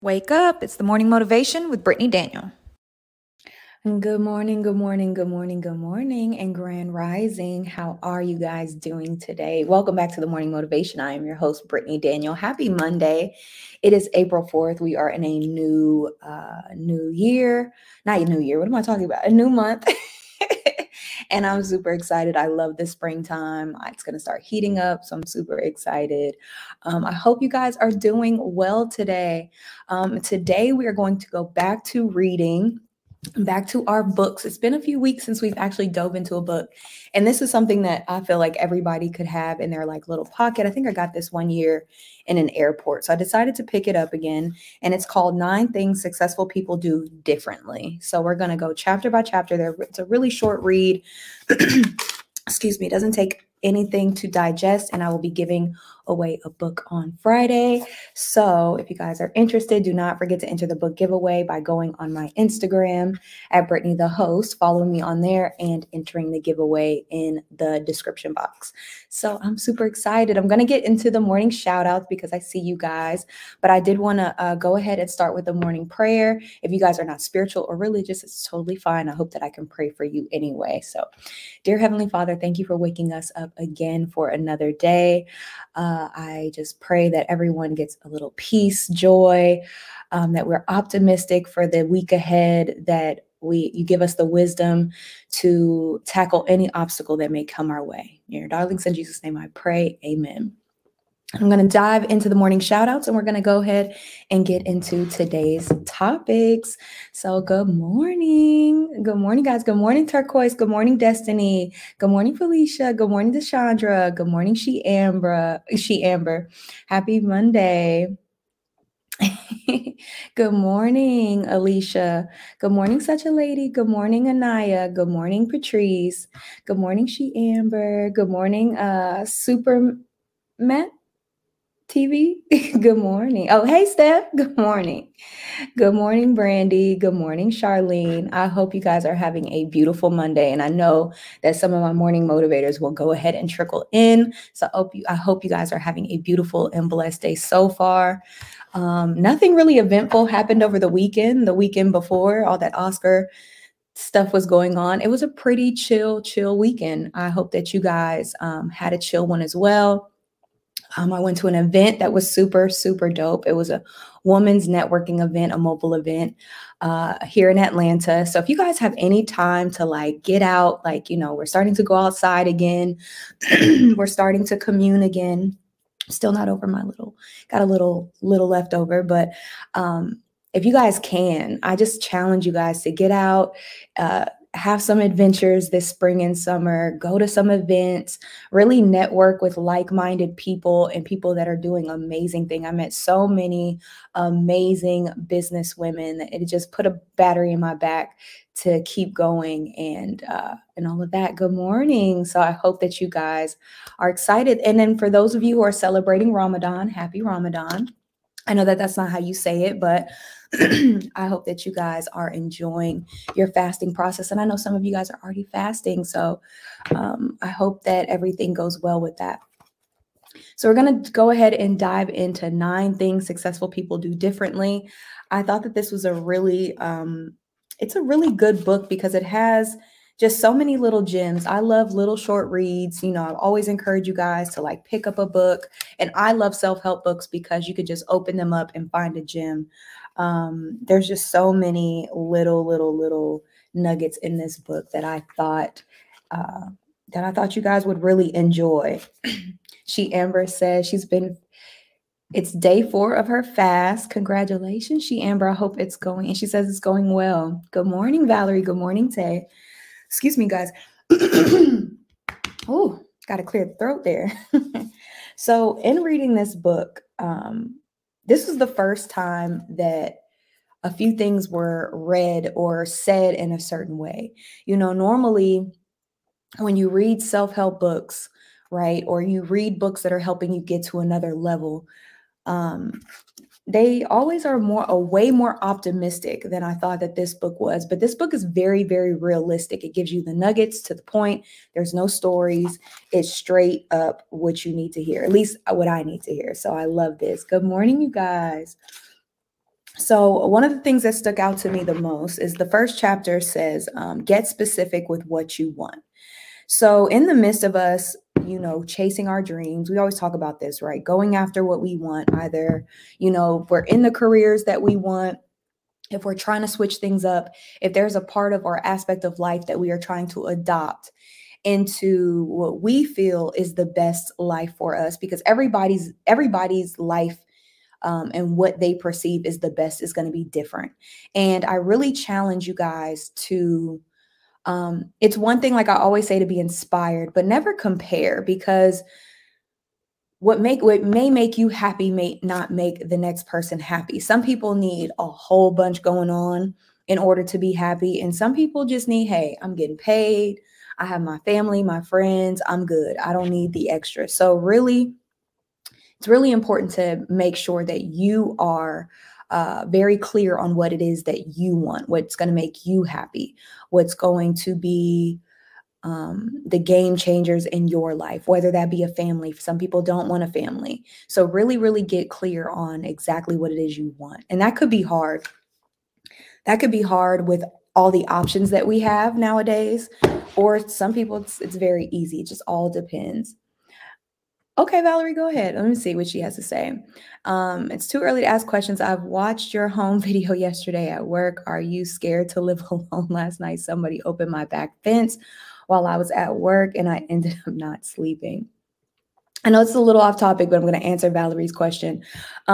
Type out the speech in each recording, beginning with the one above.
Wake up. It's the morning motivation with Brittany Daniel. Good morning, good morning, good morning, good morning, and grand rising. How are you guys doing today? Welcome back to the morning motivation. I am your host, Brittany Daniel. Happy Monday. It is April 4th. We are in a new year. Not a new year. What am I talking about? A new month. And I'm super excited. I love the springtime. It's going to start heating up, so I'm super excited. I hope you guys are doing well today. Today, we are going to go back to reading, back to our books. It's been a few weeks since we've actually dove into a book. And this is something that I feel like everybody could have in their little pocket. I think I got this one year in an airport. So I decided to pick it up again. And it's called 9 Things Successful People Do Differently. So we're going to go chapter by chapter there. It's a really short read. Excuse me. It doesn't take anything to digest, and I will be giving away a book on Friday. So if you guys are interested, do not forget to enter the book giveaway by going on my Instagram at Brittany the Host, following me on there and entering the giveaway in the description box. So I'm super excited. I'm going to get into the morning shout outs because I see you guys, but I did want to go ahead and start with the morning prayer. If you guys are not spiritual or religious, it's totally fine. I hope that I can pray for you anyway. So dear Heavenly Father, thank you for waking us up again for another day. I just pray that everyone gets a little peace, joy, that we're optimistic for the week ahead, that you give us the wisdom to tackle any obstacle that may come our way. In your darling son Jesus' name I pray, amen. I'm going to dive into the morning shout outs, and we're going to go ahead and get into today's topics. So good morning. Good morning, guys. Good morning, Turquoise. Good morning, Destiny. Good morning, Felicia. Good morning, Deshandra. Good morning, She Amber. Happy Monday. Good morning, Alicia. Good morning, Such a Lady. Good morning, Anaya. Good morning, Patrice. Good morning, She Amber. Good morning, Super Matt TV. Good morning. Oh, hey, Steph. Good morning. Good morning, Brandy. Good morning, Charlene. I hope you guys are having a beautiful Monday. And I know that some of my morning motivators will go ahead and trickle in. So I hope you guys are having a beautiful and blessed day so far. Nothing really eventful happened over the weekend. The weekend before, all that Oscar stuff was going on. It was a pretty chill weekend. I hope that you guys had a chill one as well. I went to an event that was super, super dope. It was a women's networking event, a mobile event here in Atlanta. So if you guys have any time to get out, we're starting to go outside again. We're starting to commune again. Still not over got a little left over, but if you guys can, I just challenge you guys to get out, have some adventures this spring and summer, go to some events, really network with like-minded people and people that are doing amazing things. I met so many amazing business women. It just put a battery in my back to keep going and all of that. Good morning. So I hope that you guys are excited. And then for those of you who are celebrating Ramadan, happy Ramadan. I know that that's not how you say it, but I hope that you guys are enjoying your fasting process. And I know some of you guys are already fasting. So I hope that everything goes well with that. So we're going to go ahead and dive into 9 things successful people do differently. I thought that this was it's a really good book because it has just so many little gems. I love little short reads. I always encourage you guys to pick up a book. And I love self-help books because you could just open them up and find a gem. There's just so many little nuggets in this book that I thought you guys would really enjoy. She Amber says it's day 4 of her fast. Congratulations, She Amber. I hope it's going. And she says it's going well. Good morning, Valerie. Good morning, Tay. Excuse me, guys. Oh, got to clear the throat there. So in reading this book, this was the first time that a few things were read or said in a certain way. Normally when you read self-help books, right, or you read books that are helping you get to another level, they always are way more optimistic than I thought that this book was. But this book is very, very realistic. It gives you the nuggets to the point. There's no stories. It's straight up what you need to hear, at least what I need to hear. So I love this. Good morning, you guys. So one of the things that stuck out to me the most is the first chapter says, get specific with what you want. So in the midst of us, chasing our dreams, we always talk about this, right? Going after what we want, either, if we're in the careers that we want, if we're trying to switch things up, if there's a part of our aspect of life that we are trying to adopt into what we feel is the best life for us, because everybody's life and what they perceive is the best is going to be different. And I really challenge you guys to, it's one thing, like I always say, to be inspired, but never compare, because what may make you happy may not make the next person happy. Some people need a whole bunch going on in order to be happy. And some people just need, hey, I'm getting paid, I have my family, my friends, I'm good, I don't need the extra. So really, it's really important to make sure that you are very clear on what it is that you want, what's going to make you happy, what's going to be the game changers in your life, whether that be a family. Some people don't want a family. So really, really get clear on exactly what it is you want. And that could be hard. That could be hard with all the options that we have nowadays. Or some people, it's very easy. It just all depends. Okay, Valerie, go ahead. Let me see what she has to say. It's too early to ask questions. I've watched your home video yesterday at work. Are you scared to live alone? Last night, somebody opened my back fence while I was at work and I ended up not sleeping. I know it's a little off topic, but I'm going to answer Valerie's question.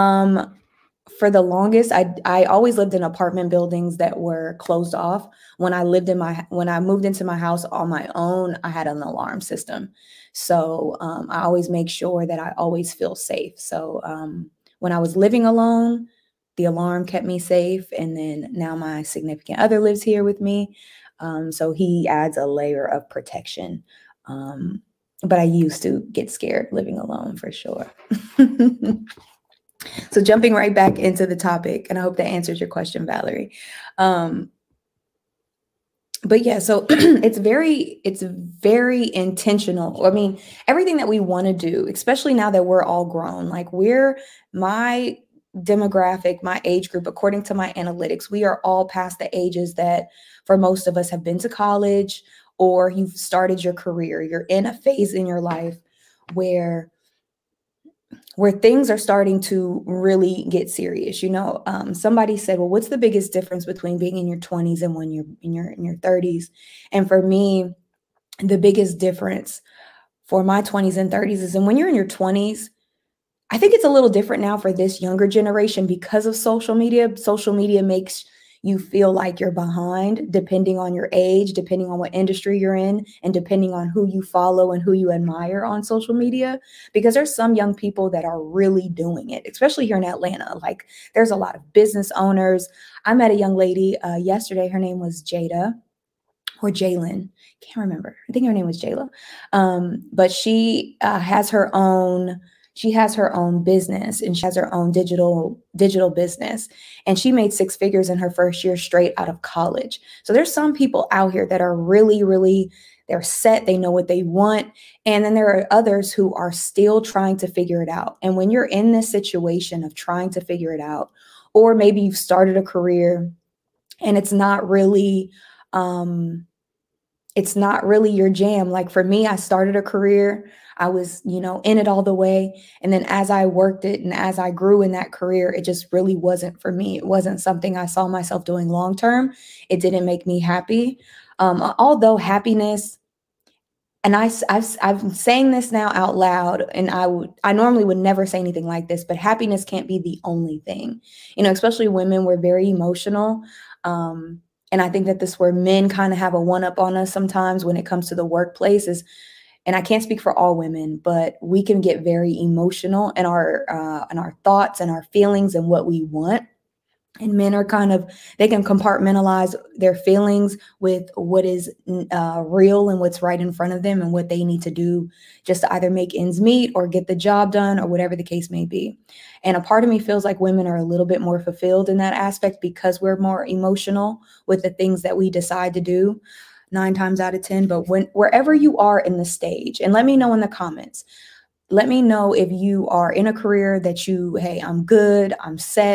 For the longest, I always lived in apartment buildings that were closed off. When I moved into my house on my own, I had an alarm system. So I always make sure that I always feel safe. So when I was living alone, the alarm kept me safe. And then now my significant other lives here with me. So he adds a layer of protection. But I used to get scared living alone for sure. So jumping right back into the topic, and I hope that answers your question, Valerie. But yeah, so it's very intentional. I mean, everything that we want to do, especially now that we're all grown, like my demographic, my age group, according to my analytics, we are all past the ages that for most of us have been to college or you've started your career. You're in a phase in your life where things are starting to really get serious. Somebody said, well, what's the biggest difference between being in your 20s and when you're in your 30s? And for me, the biggest difference for my 20s and 30s is, and when you're in your 20s, I think it's a little different now for this younger generation because of social media. Social media makes you feel like you're behind, depending on your age, depending on what industry you're in, and depending on who you follow and who you admire on social media. Because there's some young people that are really doing it, especially here in Atlanta. Like there's a lot of business owners. I met a young lady yesterday. Her name was Jada or Jalen. Can't remember. I think her name was Jayla. But she has her own. She has her own business and she has her own digital business. And she made 6 figures in her first year straight out of college. So there's some people out here that are really, really, they're set. They know what they want. And then there are others who are still trying to figure it out. And when you're in this situation of trying to figure it out, or maybe you've started a career and it's not really your jam. Like for me, I started a career. I was, in it all the way. And then as I worked it and as I grew in that career, it just really wasn't for me. It wasn't something I saw myself doing long term. It didn't make me happy. Although happiness, and I'm saying this now out loud, and I normally would never say anything like this, but happiness can't be the only thing. Especially women, we're very emotional. And I think that this where men kind of have a one-up on us sometimes when it comes to the workplace is, and I can't speak for all women, but we can get very emotional in our thoughts and our feelings and what we want. And men are they can compartmentalize their feelings with what is real and what's right in front of them and what they need to do just to either make ends meet or get the job done or whatever the case may be. And a part of me feels like women are a little bit more fulfilled in that aspect because we're more emotional with the things that we decide to do 9 times out of 10. But wherever you are in the stage, and let me know in the comments, let me know if you are in a career that hey, I'm good, I'm set,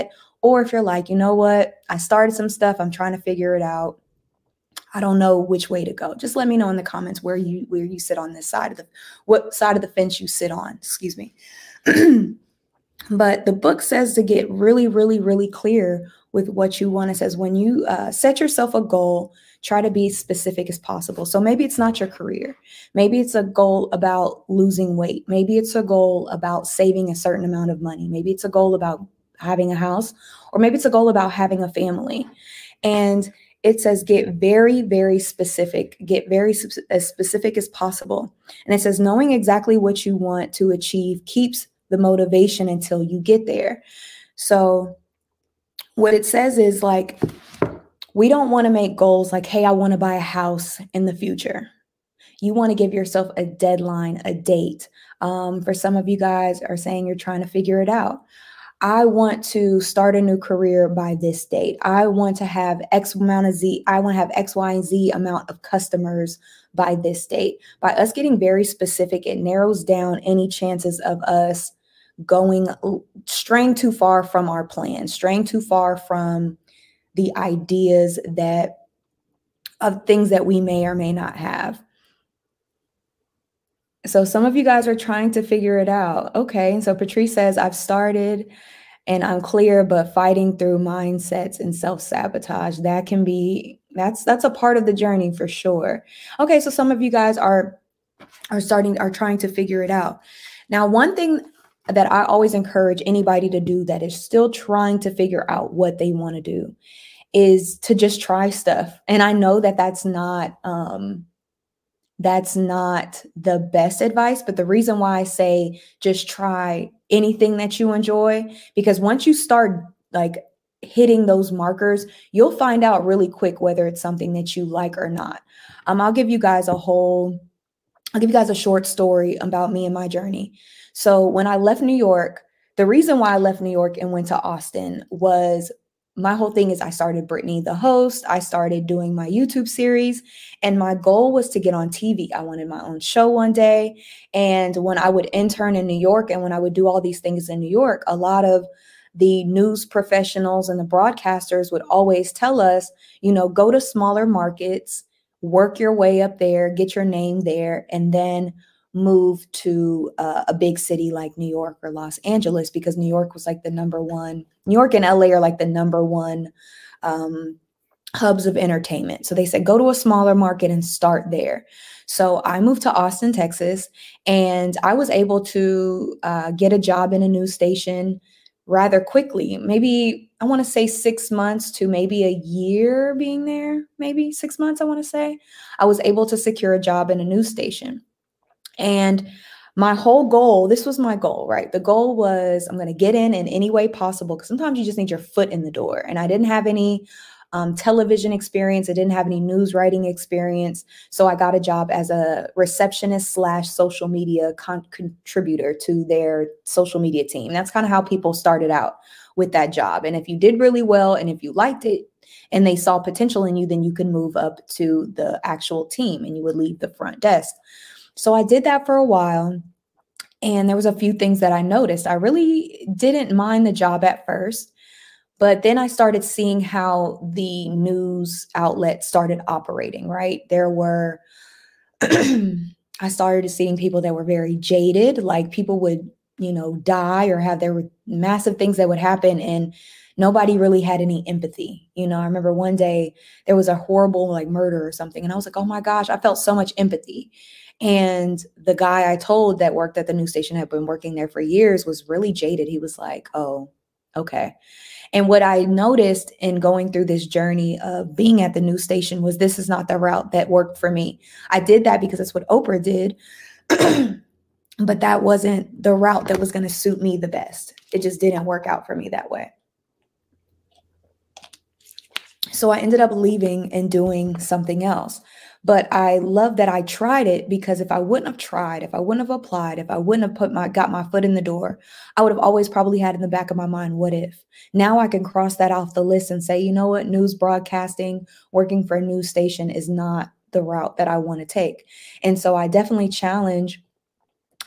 Or if you're like, you know what, I started some stuff, I'm trying to figure it out, I don't know which way to go, just let me know in the comments where you sit on this side of the, what side of the fence you sit on, excuse me. But the book says to get really, really, really clear with what you want. It says when you set yourself a goal, try to be specific as possible. So maybe it's not your career. Maybe it's a goal about losing weight. Maybe it's a goal about saving a certain amount of money. Maybe it's a goal about having a house, or maybe it's a goal about having a family. And it says get very, very specific, get very as specific as possible. And it says knowing exactly what you want to achieve keeps the motivation until you get there. So what it says is like, we don't want to make goals like, hey, I want to buy a house in the future. You want to give yourself a deadline, a date. For some of you guys are saying you're trying to figure it out. I want to start a new career by this date. I want to have X amount of Z. I want to have X, Y, and Z amount of customers by this date. By us getting very specific, it narrows down any chances of us straying too far from our plan, straying too far from the ideas of things that we may or may not have. So some of you guys are trying to figure it out. Okay. So Patrice says, I've started and I'm clear, but fighting through mindsets and self-sabotage, that's a part of the journey for sure. Okay. So some of you guys are trying to figure it out. Now, one thing that I always encourage anybody to do that is still trying to figure out what they want to do is to just try stuff. And I know that that's not the best advice, but the reason why I say just try anything that you enjoy, because once you start like hitting those markers, you'll find out really quick whether it's something that you like or not. I'll give you guys a short story about me and my journey. So when I left New York, the reason why I left New York and went to Austin was my whole thing is I started Brittany the Host. I started doing my YouTube series, and my goal was to get on TV. I wanted my own show one day. And when I would intern in New York and when I would do all these things in New York, a lot of the news professionals and the broadcasters would always tell us, go to smaller markets, work your way up there, get your name there, and then move to a big city like New York or Los Angeles, because New York was like New York and LA are like the number one hubs of entertainment. So they said, go to a smaller market and start there. So I moved to Austin, Texas, and I was able to get a job in a news station rather quickly. Maybe I want to say 6 months to maybe a year being there, maybe 6 months, I want to say. I was able to secure a job in a news station. And my whole goal, this was my goal, right? The goal was I'm going to get in any way possible, because sometimes you just need your foot in the door. And I didn't have any television experience. I didn't have any news writing experience. So I got a job as a receptionist / social media contributor to their social media team. That's kind of how people started out with that job. And if you did really well and if you liked it and they saw potential in you, then you can move up to the actual team and you would leave the front desk. So I did that for a while, and there was a few things that I noticed. I really didn't mind the job at first, but then I started seeing how the news outlet started operating, right? I started seeing people that were very jaded, like people would, die or there were massive things that would happen, and nobody really had any empathy. I remember one day there was a horrible murder or something, and I was like, oh my gosh, I felt so much empathy. And the guy I told that worked at the news station, had been working there for years, was really jaded. He was like, oh, okay. And what I noticed in going through this journey of being at the news station was this is not the route that worked for me. I did that because that's what Oprah did, but that wasn't the route that was going to suit me the best. It just didn't work out for me that way. So I ended up leaving and doing something else. But I love that I tried it, because if I wouldn't have tried, if I wouldn't have applied, if I wouldn't have got my foot in the door, I would have always probably had in the back of my mind, what if? Now I can cross that off the list and say, you know what, news broadcasting, working for a news station is not the route that I want to take. And so I definitely challenge,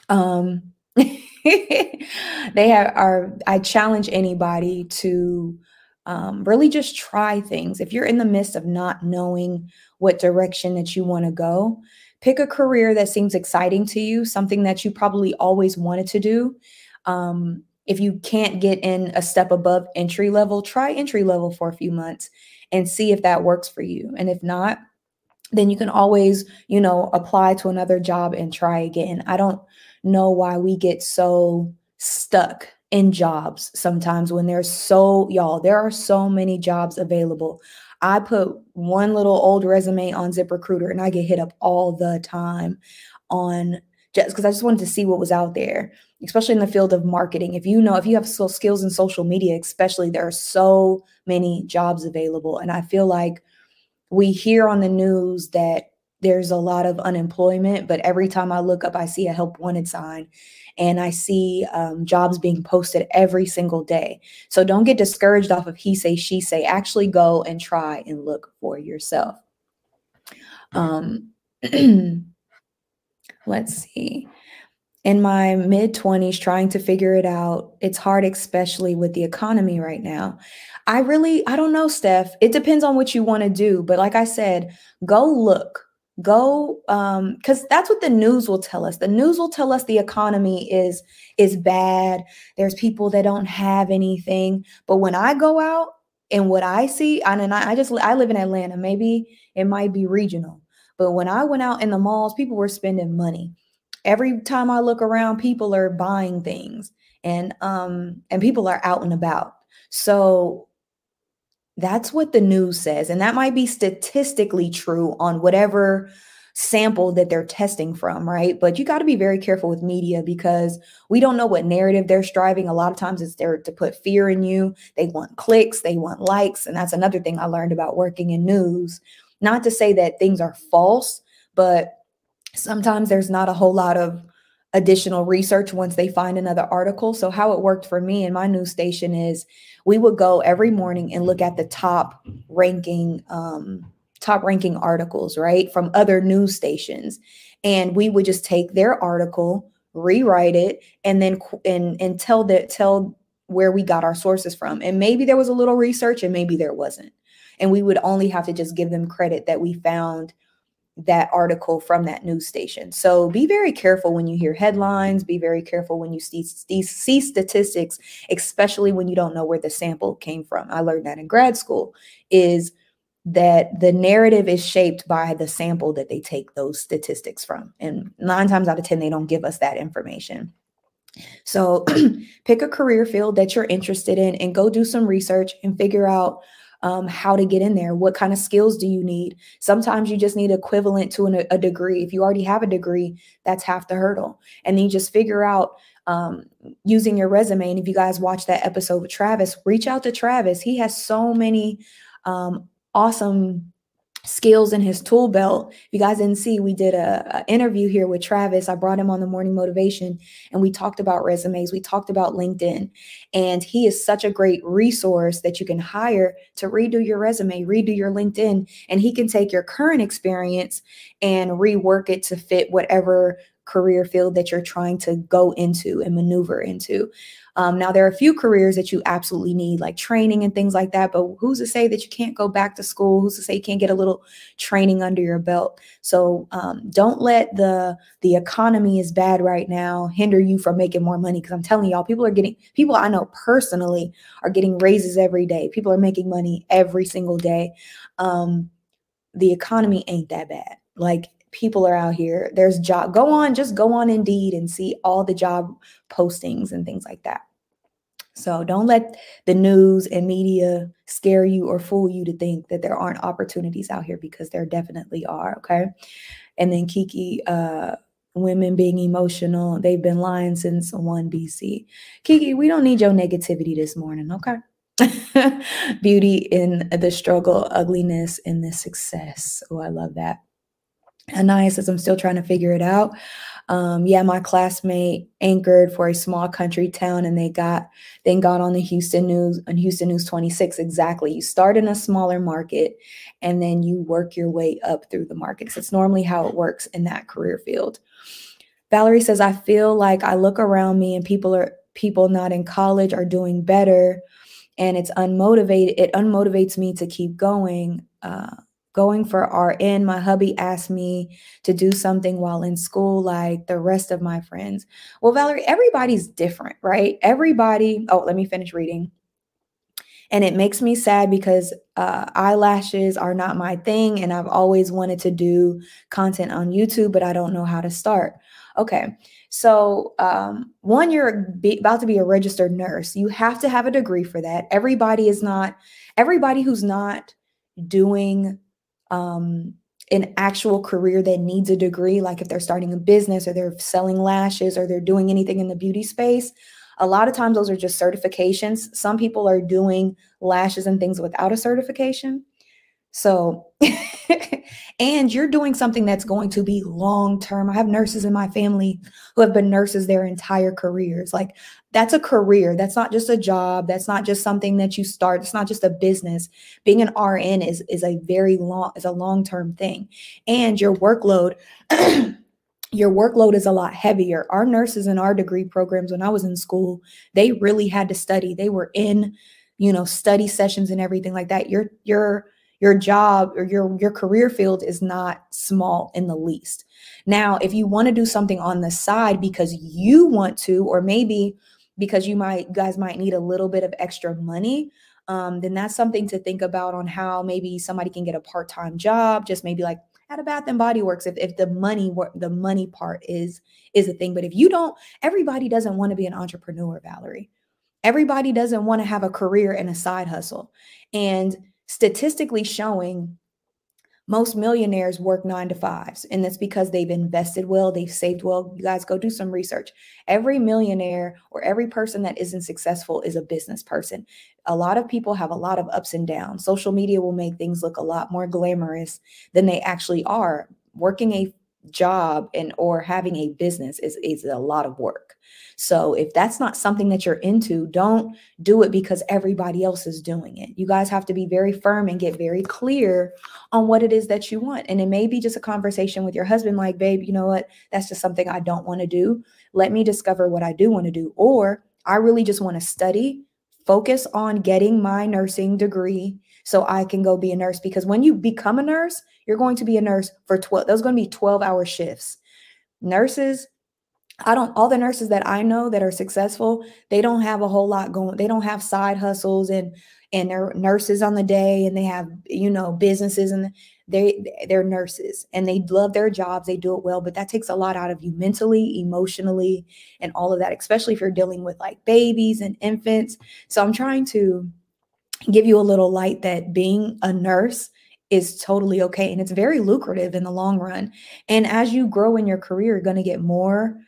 I challenge anybody to really just try things. If you're in the midst of not knowing what direction that you want to go, pick a career that seems exciting to you, something that you probably always wanted to do. If you can't get in a step above entry level, try entry level for a few months and see if that works for you. And if not, then you can always, apply to another job and try again. I don't know why we get so stuck in jobs sometimes when there are so many jobs available. I put one little old resume on ZipRecruiter and I get hit up all the time on just because I just wanted to see what was out there, especially in the field of marketing. If you have skills in social media, especially, there are so many jobs available. And I feel like we hear on the news that there's a lot of unemployment, but every time I look up, I see a help wanted sign and I see jobs being posted every single day. So don't get discouraged off of he say, she say. Actually go and try and look for yourself. Let's see. In my mid-20s, trying to figure it out, it's hard, especially with the economy right now. I don't know, Steph. It depends on what you want to do. But like I said, go look. Go, because that's what the news will tell us. The news will tell us the economy is bad. There's people that don't have anything. But when I go out and what I see, I live in Atlanta. Maybe it might be regional. But when I went out in the malls, people were spending money. Every time I look around, people are buying things and people are out and about. So that's what the news says. And that might be statistically true on whatever sample that they're testing from, right? But you got to be very careful with media because we don't know what narrative they're striving. A lot of times it's there to put fear in you. They want clicks, they want likes. And that's another thing I learned about working in news. Not to say that things are false, but sometimes there's not a whole lot of additional research once they find another article. So how it worked for me and my news station is we would go every morning and look at the top ranking articles, right, from other news stations. And we would just take their article, rewrite it, and then and tell where we got our sources from. And maybe there was a little research and maybe there wasn't. And we would only have to just give them credit that we found that article from that news station. So be very careful when you hear headlines, be very careful when you see statistics, especially when you don't know where the sample came from. I learned that in grad school, is that the narrative is shaped by the sample that they take those statistics from. And 9 times out of 10, they don't give us that information. So pick a career field that you're interested in and go do some research and figure out how to get in there. What kind of skills do you need? Sometimes you just need equivalent to a degree. If you already have a degree, that's half the hurdle. And then you just figure out using your resume. And if you guys watch that episode with Travis, reach out to Travis. He has so many awesome skills in his tool belt. If you guys didn't see, we did a interview here with Travis. I brought him on the Morning Motivation and we talked about resumes. We talked about LinkedIn, and he is such a great resource that you can hire to redo your resume, redo your LinkedIn, and he can take your current experience and rework it to fit whatever career field that you're trying to go into and maneuver into. Now, there are a few careers that you absolutely need, like training and things like that. But who's to say that you can't go back to school? Who's to say you can't get a little training under your belt? So don't let the economy is bad right now hinder you from making more money. Because I'm telling y'all, people I know personally are getting raises every day. People are making money every single day. The economy ain't that bad. Like, people are out here. There's job. Just go on Indeed and see all the job postings and things like that. So don't let the news and media scare you or fool you to think that there aren't opportunities out here, because there definitely are. Okay. And then Kiki, women being emotional, they've been lying since 1 BC. Kiki, we don't need your negativity this morning. Okay. Beauty in the struggle, ugliness in the success. Oh, I love that. Anaya says, I'm still trying to figure it out. Yeah, my classmate anchored for a small country town and got on the Houston News, on Houston News 26. Exactly. You start in a smaller market and then you work your way up through the markets. It's normally how it works in that career field. Valerie says, I feel like I look around me and people not in college are doing better and it unmotivates me to keep going for RN. My hubby asked me to do something while in school, like the rest of my friends. Well, Valerie, everybody's different, right? Let me finish reading. And it makes me sad because eyelashes are not my thing. And I've always wanted to do content on YouTube, but I don't know how to start. Okay. So, one, you're about to be a registered nurse. You have to have a degree for that. Everybody who's not doing an actual career that needs a degree, like if they're starting a business or they're selling lashes or they're doing anything in the beauty space, a lot of times those are just certifications. Some people are doing lashes and things without a certification. So, and you're doing something that's going to be long term. I have nurses in my family who have been nurses their entire careers. Like, that's a career. That's not just a job. That's not just something that you start. It's not just a business. Being an RN is a long-term thing. And your workload, your workload is a lot heavier. Our nurses in our degree programs, when I was in school, they really had to study. They were in, study sessions and everything like that. Your job or your career field is not small in the least. Now, if you want to do something on the side because you want to, or maybe because you guys might need a little bit of extra money, then that's something to think about on how maybe somebody can get a part-time job, just maybe like at a Bath and Body Works, if the money part is a thing. But if you don't, everybody doesn't want to be an entrepreneur, Valerie. Everybody doesn't want to have a career and a side hustle. And statistically showing, most millionaires work 9 to 5s, and that's because they've invested well, they've saved well. You guys go do some research. Every millionaire or every person that isn't successful is a business person. A lot of people have a lot of ups and downs. Social media will make things look a lot more glamorous than they actually are. Working a job or having a business is a lot of work. So if that's not something that you're into, don't do it because everybody else is doing it. You guys have to be very firm and get very clear on what it is that you want. And it may be just a conversation with your husband, like, babe, you know what? That's just something I don't want to do. Let me discover what I do want to do. Or I really just want to study, focus on getting my nursing degree so I can go be a nurse. Because when you become a nurse, you're going to be a nurse for 12. Those are going to be 12-hour shifts. Nurses, all the nurses that I know that are successful, they don't have a whole lot going. They don't have side hustles and they're nurses on the day, and they have, businesses, and they're nurses and they love their jobs. They do it well, but that takes a lot out of you mentally, emotionally, and all of that, especially if you're dealing with like babies and infants. So I'm trying to give you a little light that being a nurse is totally okay. And it's very lucrative in the long run. And as you grow in your career, you're going to get more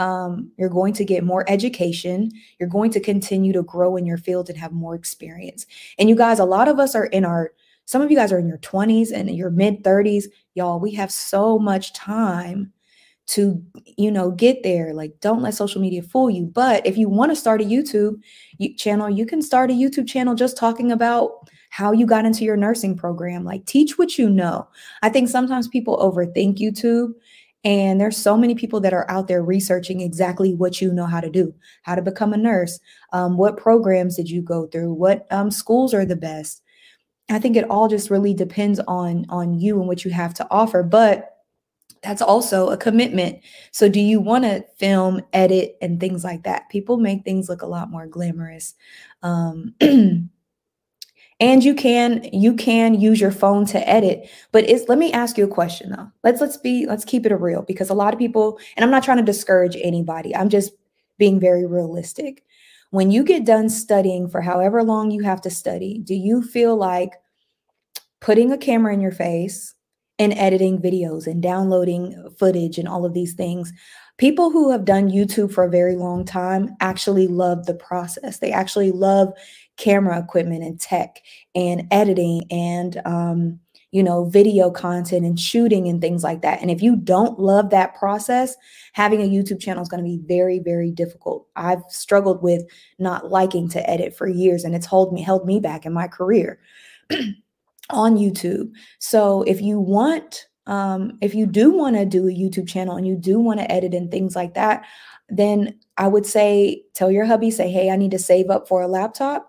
education. You're going to continue to grow in your field and have more experience. And you guys, a lot of us are some of you guys are in your 20s and your mid 30s. Y'all, we have so much time to, get there. Like, don't let social media fool you. But if you want to start a YouTube channel, you can start a YouTube channel just talking about how you got into your nursing program. Like, teach what you know. I think sometimes people overthink YouTube. And there's so many people that are out there researching exactly what you know how to do, how to become a nurse. What programs did you go through? What schools are the best? I think it all just really depends on you and what you have to offer. But that's also a commitment. So do you want to film, edit, and things like that? People make things look a lot more glamorous. And you can use your phone to edit, but let me ask you a question though. Let's keep it real, because a lot of people, and I'm not trying to discourage anybody, I'm just being very realistic. When you get done studying for however long you have to study, do you feel like putting a camera in your face and editing videos and downloading footage and all of these things? People who have done YouTube for a very long time actually love the process. They actually love camera equipment and tech and editing and, video content and shooting and things like that. And if you don't love that process, having a YouTube channel is going to be very, very difficult. I've struggled with not liking to edit for years, and it's held me back in my career on YouTube. So if you do want to do a YouTube channel and you do want to edit and things like that, then I would say, tell your hubby, say, hey, I need to save up for a laptop.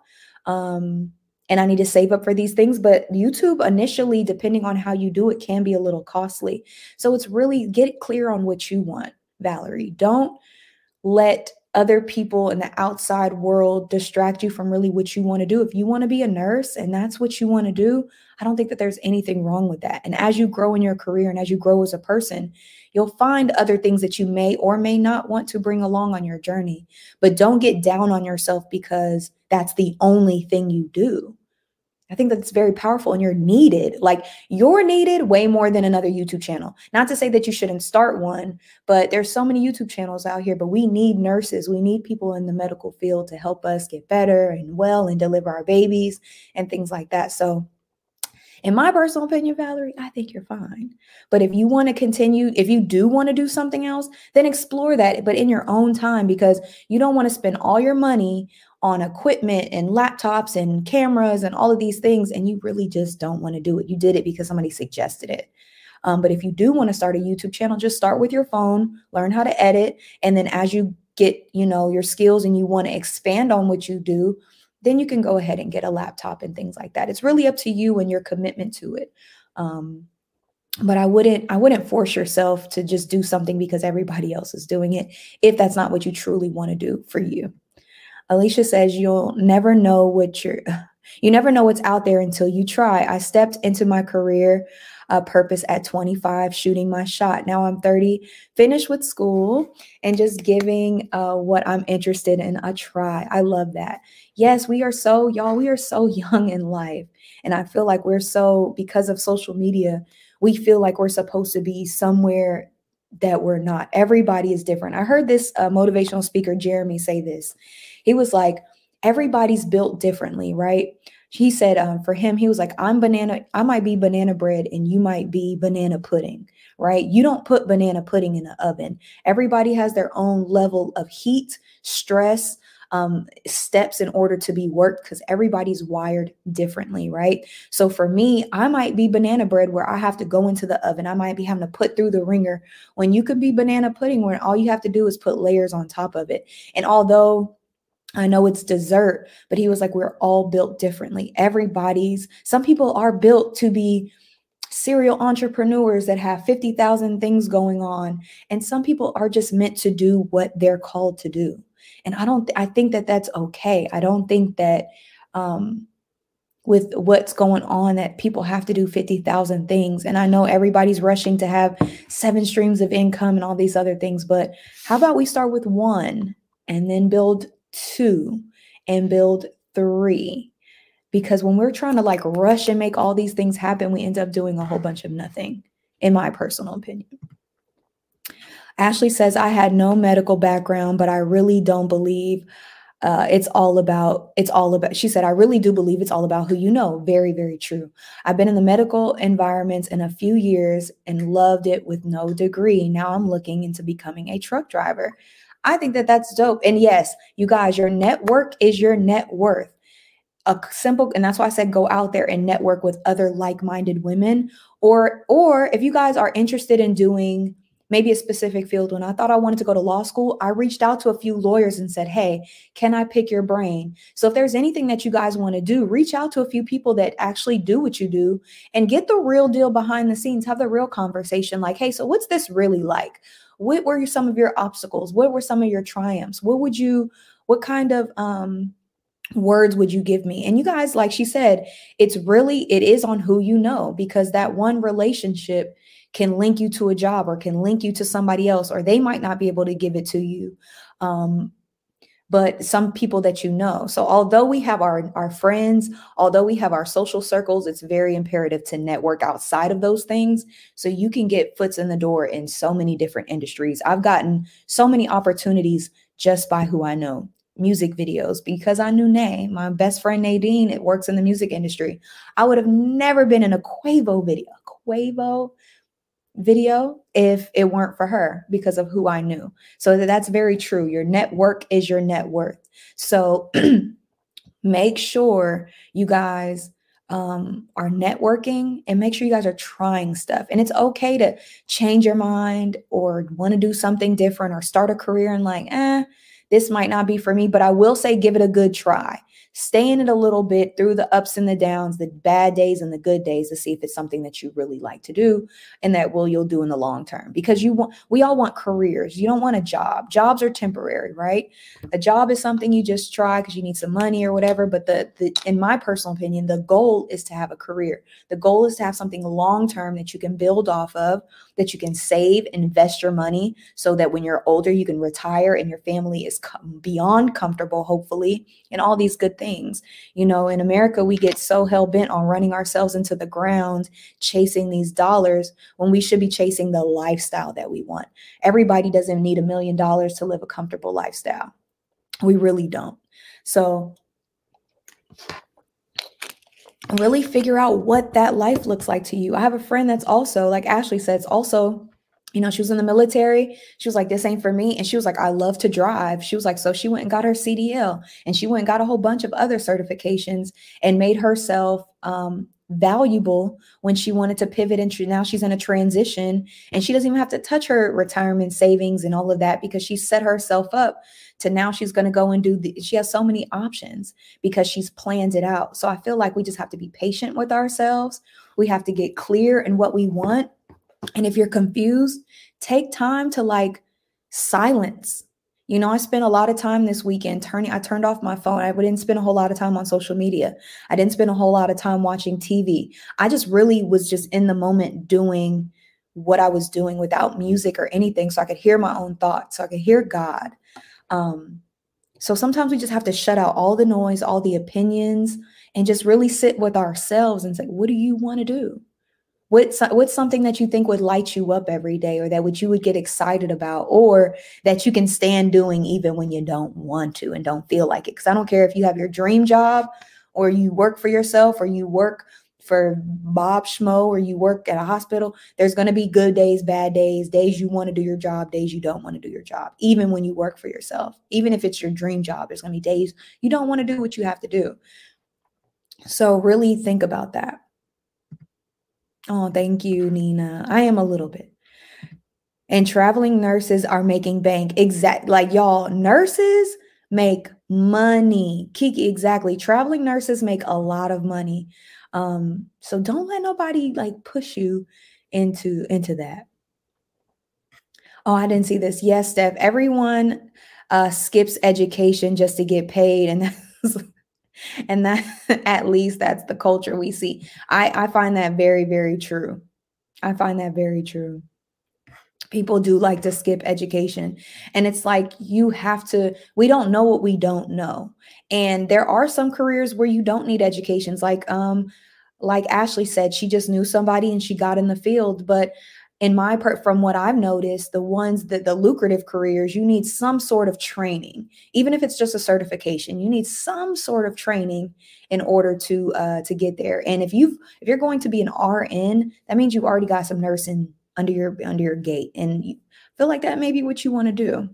And I need to save up for these things. But YouTube initially, depending on how you do it, can be a little costly. So it's really get clear on what you want, Valerie. Don't let other people in the outside world distract you from really what you want to do. If you want to be a nurse and that's what you want to do, I don't think that there's anything wrong with that. And as you grow in your career and as you grow as a person, you'll find other things that you may or may not want to bring along on your journey. But don't get down on yourself because that's the only thing you do. I think that's very powerful, and you're needed. Like, you're needed way more than another YouTube channel. Not to say that you shouldn't start one, but there's so many YouTube channels out here, but we need nurses. We need people in the medical field to help us get better and well and deliver our babies and things like that. So in my personal opinion, Valerie, I think you're fine. But if you want to continue, if you do want to do something else, then explore that, but in your own time, because you don't want to spend all your money on equipment and laptops and cameras and all of these things, and you really just don't want to do it. You did it because somebody suggested it. But if you do want to start a YouTube channel, just start with your phone, learn how to edit. And then as you get, your skills and you want to expand on what you do, then you can go ahead and get a laptop and things like that. It's really up to you and your commitment to it. But I wouldn't force yourself to just do something because everybody else is doing it, if that's not what you truly want to do for you. Alicia says, you never know what's out there until you try. I stepped into my career purpose at 25, shooting my shot. Now I'm 30, finished with school and just giving what I'm interested in a try. I love that. Yes, we are so young in life. And I feel like because of social media, we feel like we're supposed to be somewhere that we're not. Everybody is different. I heard this motivational speaker, Jeremy, say this. He was like, everybody's built differently, right? He said, for him, he was like, I might be banana bread and you might be banana pudding, right? You don't put banana pudding in an oven. Everybody has their own level of heat, stress, steps in order to be worked, because everybody's wired differently, right? So for me, I might be banana bread where I have to go into the oven. I might be having to put through the ringer, when you could be banana pudding where all you have to do is put layers on top of it. And although I know it's dessert, but he was like, we're all built differently. Some people are built to be serial entrepreneurs that have 50,000 things going on. And some people are just meant to do what they're called to do. And I think that that's okay. I don't think that with what's going on that people have to do 50,000 things. And I know everybody's rushing to have 7 streams of income and all these other things, but how about we start with 1 and then build 2 and build 3? Because when we're trying to like rush and make all these things happen, we end up doing a whole bunch of nothing, in my personal opinion. Ashley says, I had no medical background, but I really don't believe it's all about, she said, I really do believe it's all about who you know. Very, very true. I've been in the medical environments in a few years and loved it with no degree. Now I'm looking into becoming a truck driver. I think that that's dope. And yes, you guys, your network is your net worth. And that's why I said go out there and network with other like-minded women. Or if you guys are interested in doing maybe a specific field. When I thought I wanted to go to law school, I reached out to a few lawyers and said, hey, can I pick your brain? So if there's anything that you guys want to do, reach out to a few people that actually do what you do and get the real deal behind the scenes. Have the real conversation like, hey, so what's this really like? What were some of your obstacles? What were some of your triumphs? What kind of words would you give me? And you guys, like she said, it is on who you know, because that one relationship can link you to a job or can link you to somebody else, or they might not be able to give it to you. But some people that you know. So although we have our friends, although we have our social circles, it's very imperative to network outside of those things so you can get foots in the door in so many different industries. I've gotten so many opportunities just by who I know. Music videos, because I knew Nay, my best friend Nadine, it works in the music industry. I would have never been in a Quavo video if it weren't for her, because of who I knew. So that's very true. Your network is your net worth. So make sure you guys are networking, and make sure you guys are trying stuff. And it's okay to change your mind or want to do something different or start a career and like, this might not be for me, but I will say, give it a good try. stay in it a little bit through the ups and the downs, the bad days and the good days, to see if it's something that you really like to do and that you'll do in the long term. Because we all want careers. You don't want a job. Jobs are temporary, right? A job is something you just try because you need some money or whatever. But in my personal opinion, the goal is to have a career. The goal is to have something long term that you can build off of, that you can save, invest your money, so that when you're older, you can retire and your family is beyond comfortable, hopefully, and all these good things. In America, we get so hell bent on running ourselves into the ground, chasing these dollars, when we should be chasing the lifestyle that we want. Everybody doesn't need $1 million to live a comfortable lifestyle. We really don't. So really figure out what that life looks like to you. I have a friend that's also, like Ashley said, she was in the military. She was like, this ain't for me. And she was like, I love to drive. She was like, so she went and got her CDL, and she went and got a whole bunch of other certifications and made herself valuable when she wanted to pivot into. Now she's in a transition, and she doesn't even have to touch her retirement savings and all of that, because she set herself up to, now she's going to go and she has so many options because she's planned it out. So I feel like we just have to be patient with ourselves. We have to get clear in what we want. And if you're confused, take time to silence. I spent a lot of time this weekend I turned off my phone. I didn't spend a whole lot of time on social media. I didn't spend a whole lot of time watching TV. I just really was just in the moment doing what I was doing without music or anything, so I could hear my own thoughts, so I could hear God. So sometimes we just have to shut out all the noise, all the opinions, and just really sit with ourselves and say, what do you want to do? What's something that you think would light you up every day, or that you would get excited about, or that you can stand doing even when you don't want to and don't feel like it? Because I don't care if you have your dream job, or you work for yourself, or you work for Bob Schmo, or you work at a hospital. There's going to be good days, bad days, days you want to do your job, days you don't want to do your job. Even when you work for yourself, even if it's your dream job, there's going to be days you don't want to do what you have to do. So really think about that. Oh, thank you, Nina. I am a little bit. And traveling nurses are making bank. Like y'all, nurses make money. Kiki, exactly. Traveling nurses make a lot of money. So don't let nobody push you into that. Oh, I didn't see this. Yes, Steph. Everyone skips education just to get paid, and that at least that's the culture we see. I find that very, very true. I find that very true. People do like to skip education, and it's like we don't know what we don't know. And there are some careers where you don't need educations. Like Ashley said, she just knew somebody and she got in the field. But from what I've noticed, the lucrative careers, you need some sort of training. Even if it's just a certification, you need some sort of training in order to get there. And if you're going to be an RN, that means you've already got some nursing under your gate, and you feel like that may be what you want to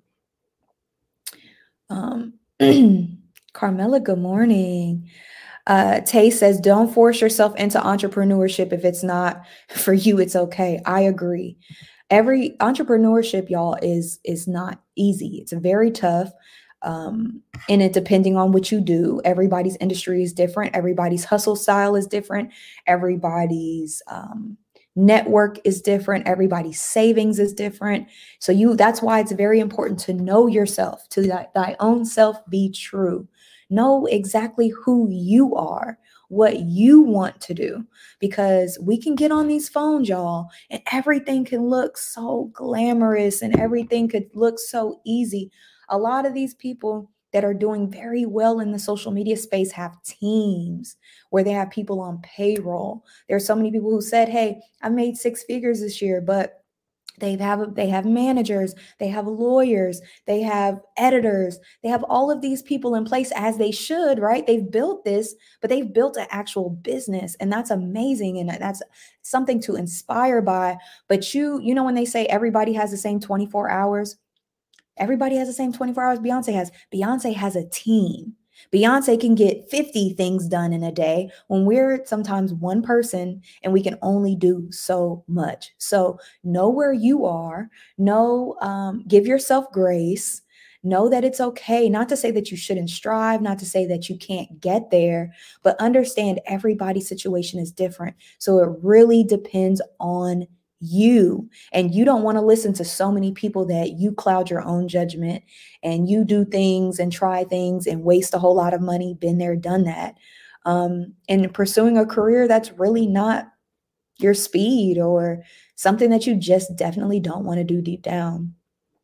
do. Carmela, good morning. Tay says, don't force yourself into entrepreneurship. If it's not for you, it's okay. I agree. Every entrepreneurship, y'all, is not easy. It's very tough. And it depending on what you do, everybody's industry is different. Everybody's hustle style is different. Everybody's network is different. Everybody's savings is different. So that's why it's very important to know yourself, to thy own self be true. Know exactly who you are, what you want to do, because we can get on these phones, y'all, and everything can look so glamorous and everything could look so easy. A lot of these people that are doing very well in the social media space have teams where they have people on payroll. There's so many people who said, hey, I made 6 figures this year, but they have managers, they have lawyers, they have editors, they have all of these people in place, as they should, right? They've built this, but they've built an actual business, and that's amazing, and that's something to inspire by. But you know when they say everybody has the same 24 hours, everybody has the same 24 hours Beyonce has a team. Beyonce can get 50 things done in a day when we're sometimes one person and we can only do so much. So know where you are, give yourself grace, Know that it's okay. Not to say that you shouldn't strive, not to say that you can't get there, but understand everybody's situation is different. So it really depends on you. And you don't want to listen to so many people that you cloud your own judgment and you do things and try things and waste a whole lot of money. Been there, done that. And pursuing a career that's really not your speed or something that you just definitely don't want to do deep down.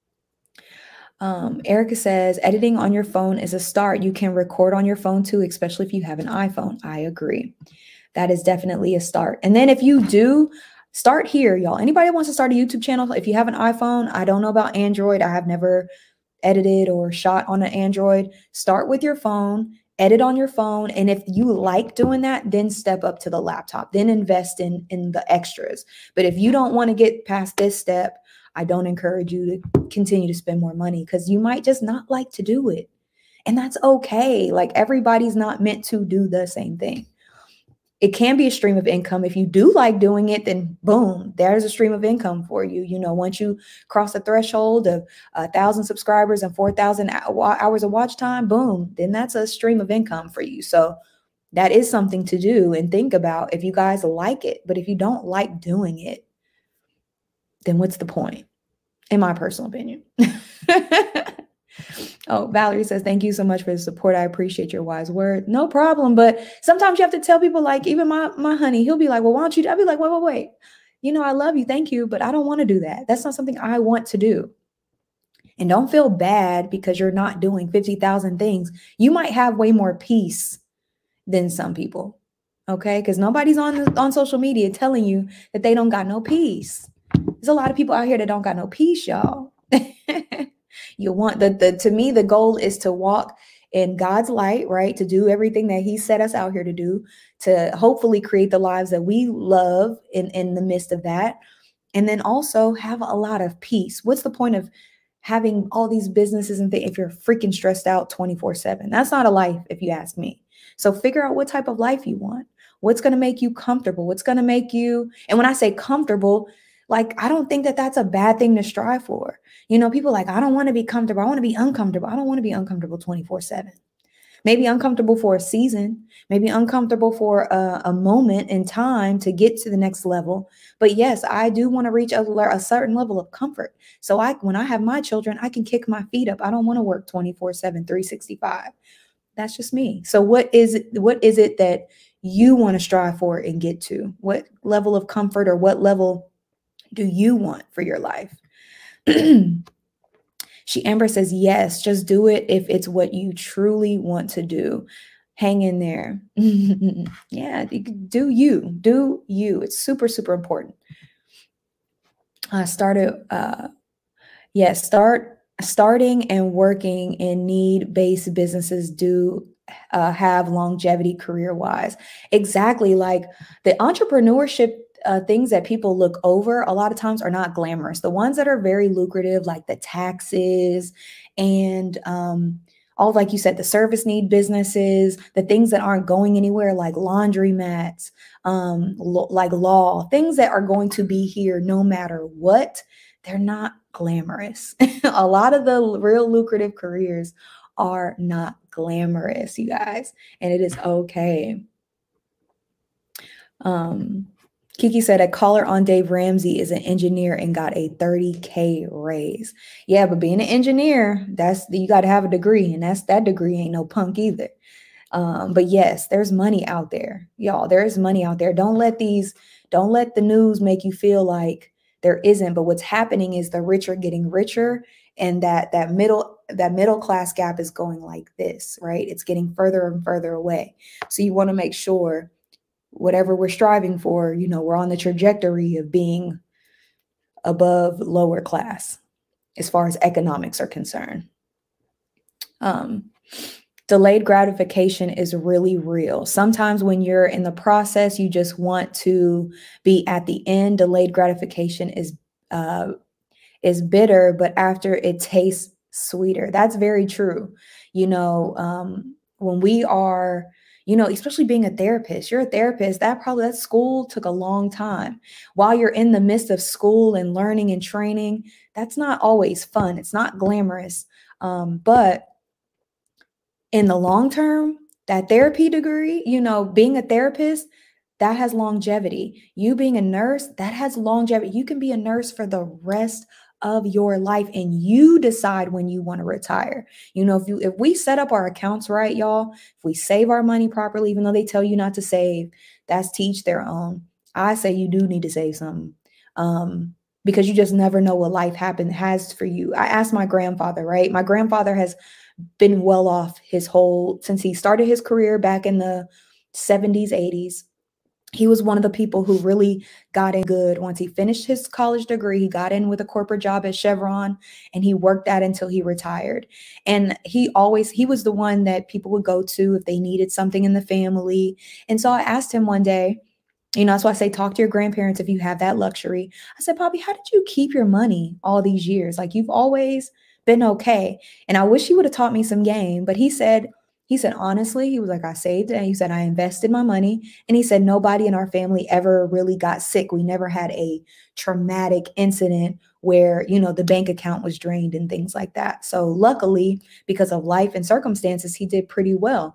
Erica says, editing on your phone is a start. You can record on your phone too, especially if you have an iPhone. I agree. That is definitely a start. And then if you do, start here, y'all. Anybody wants to start a YouTube channel, if you have an iPhone, I don't know about Android. I have never edited or shot on an Android. Start with your phone, edit on your phone. And if you like doing that, then step up to the laptop, then invest in the extras. But if you don't want to get past this step, I don't encourage you to continue to spend more money because you might just not like to do it. And that's okay. Like everybody's not meant to do the same thing. It can be a stream of income. If you do like doing it, then boom, there's a stream of income for you. You know, once you cross the threshold of 1,000 subscribers and 4,000 hours of watch time, boom, then that's a stream of income for you. So that is something to do and think about if you guys like it. But if you don't like doing it, then what's the point? In my personal opinion. Oh, Valerie says, thank you so much for the support. I appreciate your wise word. No problem. But sometimes you have to tell people, like, even my honey, he'll be like, well, why don't you? I'll be like, wait. You know, I love you. Thank you. But I don't want to do that. That's not something I want to do. And don't feel bad because you're not doing 50,000 things. You might have way more peace than some people. Okay. Because nobody's on social media telling you that they don't got no peace. There's a lot of people out here that don't got no peace, y'all. You want to me, the goal is to walk in God's light, right? To do everything that he set us out here to do, to hopefully create the lives that we love in the midst of that. And then also have a lot of peace. What's the point of having all these businesses and things if you're freaking stressed out 24/7? That's not a life, if you ask me. So figure out what type of life you want. What's going to make you comfortable? What's going to make you, and when I say comfortable, like, I don't think that that's a bad thing to strive for. You know, people like, I don't want to be comfortable. I want to be uncomfortable. I don't want to be uncomfortable 24/7. Maybe uncomfortable for a season, maybe uncomfortable for a moment in time to get to the next level. But yes, I do want to reach a certain level of comfort. So when I have my children, I can kick my feet up. I don't want to work 24/7, 365. That's just me. So what is it that you want to strive for and get to? What level of comfort or what level do you want for your life? Amber says, yes, just do it if it's what you truly want to do. Hang in there. Yeah, do you. It's super, super important. Starting and working in need-based businesses do have longevity career-wise. Exactly. Like the entrepreneurship things that people look over a lot of times are not glamorous. The ones that are very lucrative, like the taxes and all, like you said, the service need businesses, the things that aren't going anywhere, like laundromats, like law, things that are going to be here no matter what, they're not glamorous. A lot of the real lucrative careers are not glamorous, you guys, and it is okay. Kiki said a caller on Dave Ramsey is an engineer and got a 30K raise. Yeah, but being an engineer, you got to have a degree, and that degree ain't no punk either. But yes, there's money out there, y'all. There is money out there. Don't let the news make you feel like there isn't. But what's happening is the rich are getting richer, and that middle class gap is going like this, right? It's getting further and further away. So you want to make sure whatever we're striving for, you know, we're on the trajectory of being above lower class as far as economics are concerned. Delayed gratification is really real. Sometimes when you're in the process, you just want to be at the end. Delayed gratification is bitter, but after it tastes sweeter. That's very true. You know, when we are, you know, especially being a therapist, you're a therapist, that school took a long time. While you're in the midst of school and learning and training, that's not always fun. It's not glamorous. But in the long term, that therapy degree, being a therapist, that has longevity. You being a nurse, that has longevity. You can be a nurse for the rest of your life, and you decide when you want to retire. If we set up our accounts right, y'all, if we save our money properly, even though they tell you not to save, that's to each their own. I say you do need to save something. Because you just never know what life has for you. I asked my grandfather, right? My grandfather has been well off since he started his career back in the 70s, 80s. He was one of the people who really got in good. Once he finished his college degree, he got in with a corporate job at Chevron, and he worked that until he retired. And he was the one that people would go to if they needed something in the family. And so I asked him one day, that's why I say talk to your grandparents if you have that luxury. I said, Poppy, how did you keep your money all these years? Like, you've always been okay. And I wish he would have taught me some game, but he said, honestly, he was like, I saved it. And he said, I invested my money. And he said, nobody in our family ever really got sick. We never had a traumatic incident where, the bank account was drained and things like that. So luckily, because of life and circumstances, he did pretty well.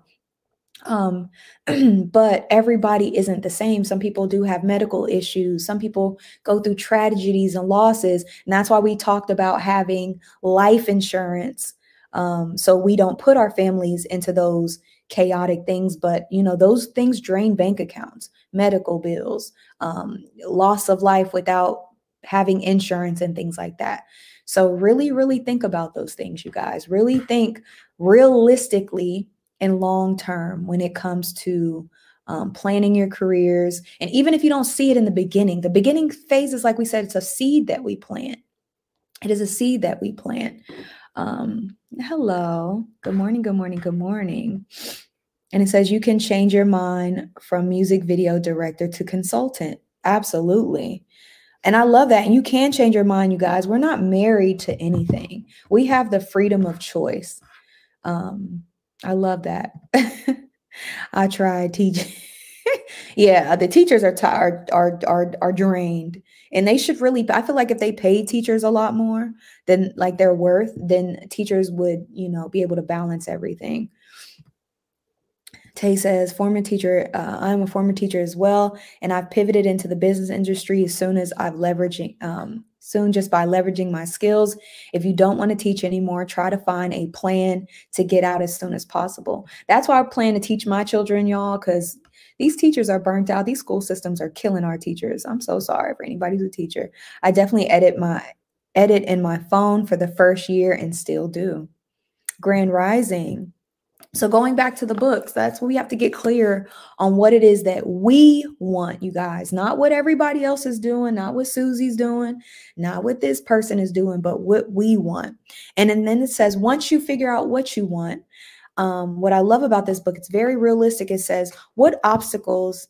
But everybody isn't the same. Some people do have medical issues. Some people go through tragedies and losses. And that's why we talked about having life insurance. So we don't put our families into those chaotic things, but those things drain bank accounts, medical bills, loss of life without having insurance and things like that. So really, really think about those things, you guys. Really think realistically and long term when it comes to planning your careers. And even if you don't see it in the beginning phases, like we said, it's a seed that we plant. It is a seed that we plant. Hello. Good morning, good morning, good morning. And it says you can change your mind from music video director to consultant. Absolutely. And I love that. And you can change your mind, you guys. We're not married to anything. We have the freedom of choice. I love that. I tried teaching. Yeah, the teachers are drained, and they should really. I feel like if they paid teachers a lot more than like their worth, then teachers would, be able to balance everything. Tay says, former teacher, I'm a former teacher as well, and I've pivoted into the business industry as soon as just by leveraging my skills. If you don't want to teach anymore, try to find a plan to get out as soon as possible. That's why I plan to teach my children, y'all, because these teachers are burnt out. These school systems are killing our teachers. I'm so sorry for anybody who's a teacher. I definitely edit in my phone for the first year and still do. Grand Rising. So going back to the books, that's what we have to get clear on what it is that we want, you guys, not what everybody else is doing, not what Susie's doing, not what this person is doing, but what we want. And then it says, once you figure out what you want, what I love about this book, it's very realistic. It says, what obstacles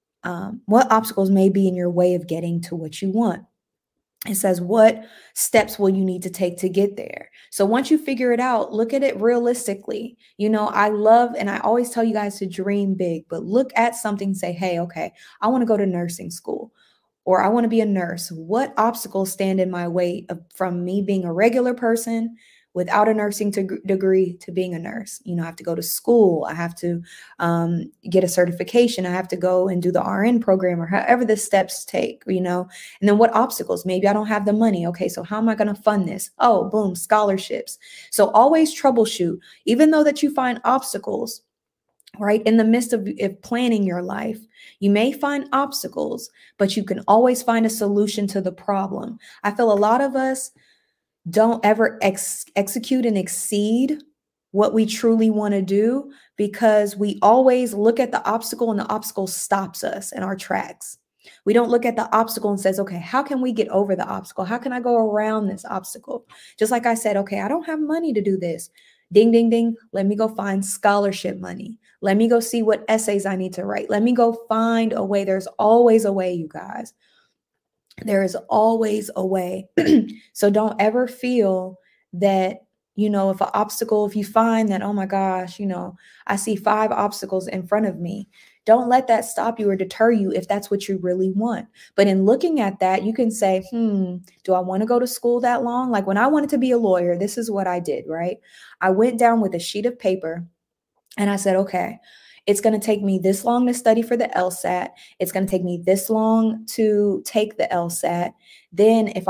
may be in your way of getting to what you want? It says, what steps will you need to take to get there? So once you figure it out, look at it realistically. I love, and I always tell you guys to dream big, but look at something and say, hey, okay, I want to go to nursing school, or I want to be a nurse. What obstacles stand in my way from me being a regular person without a nursing degree to being a nurse? I have to go to school. I have to get a certification. I have to go and do the RN program, or however the steps take, and then what obstacles? Maybe I don't have the money. Okay, so how am I going to fund this? Oh, boom, scholarships. So always troubleshoot, even though that you find obstacles, right? In the midst of planning your life, you may find obstacles, but you can always find a solution to the problem. I feel a lot of us don't ever execute and exceed what we truly want to do because we always look at the obstacle and the obstacle stops us in our tracks. We don't look at the obstacle and says, okay, how can we get over the obstacle? How can I go around this obstacle? Just like I said, okay, I don't have money to do this. Ding, ding, ding. Let me go find scholarship money. Let me go see what essays I need to write. Let me go find a way. There's always a way, you guys. There is always a way. So don't ever feel that, if you find that, oh my gosh, I see 5 obstacles in front of me, Don't let that stop you or deter you if that's what you really want. But in looking at that, you can say, do I want to go to school that long? Like when I wanted to be a lawyer, this is what I did, right? I went down with a sheet of paper and I said, okay, it's going to take me this long to study for the LSAT. It's going to take me this long to take the LSAT. Then if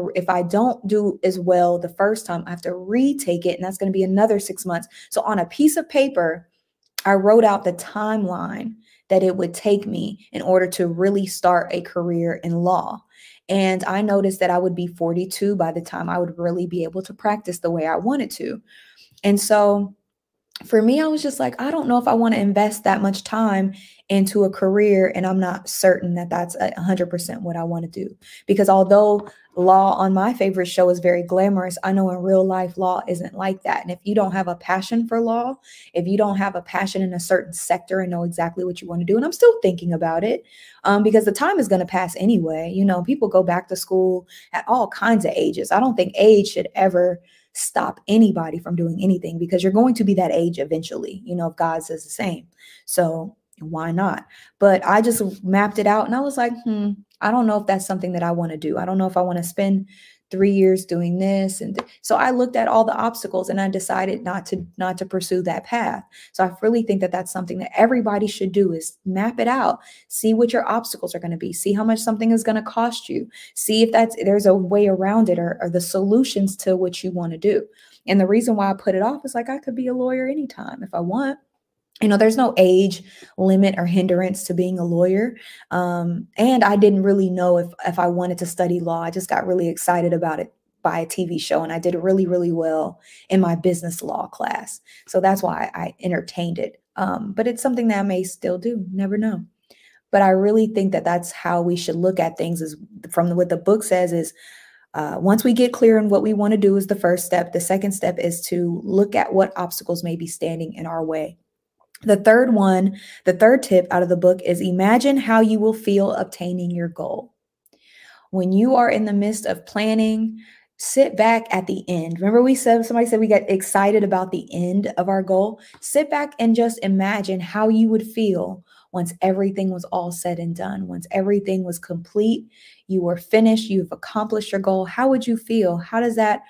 I don't do as well the first time, I have to retake it. And that's going to be another 6 months. So on a piece of paper, I wrote out the timeline that it would take me in order to really start a career in law. And I noticed that I would be 42 by the time I would really be able to practice the way I wanted to. And so for me, I was just like, I don't know if I want to invest that much time into a career, and I'm not certain that that's 100% what I want to do. Because although law on my favorite show is very glamorous, I know in real life law isn't like that. And if you don't have a passion for law, if you don't have a passion in a certain sector and know exactly what you want to do, and I'm still thinking about it, because the time is going to pass anyway. You know, people go back to school at all kinds of ages. I don't think age should ever stop anybody from doing anything, because you're going to be that age eventually, you know, if God says the same. So why not? But I just mapped it out and I was like, I don't know if that's something that I want to do. I don't know if I want to spend 3 years doing this. And so I looked at all the obstacles and I decided not to pursue that path. So I really think that that's something that everybody should do, is map it out, see what your obstacles are going to be, see how much something is going to cost you, see if there's a way around it, or the solutions to what you want to do. And the reason why I put it off is like, I could be a lawyer anytime if I want. You know, there's no age limit or hindrance to being a lawyer. And I didn't really know if I wanted to study law. I just got really excited about it by a TV show, and I did really, really well in my business law class. So that's why I entertained it. But it's something that I may still do. Never know. But I really think that that's how we should look at things, is from what the book says is, once we get clear on what we want to do is the first step. The second step is to look at what obstacles may be standing in our way. The third tip out of the book is, imagine how you will feel obtaining your goal. When you are in the midst of planning, sit back at the end. Remember somebody said we get excited about the end of our goal. Sit back and just imagine how you would feel once everything was all said and done, once everything was complete, you were finished, you've accomplished your goal. How would you feel? How does that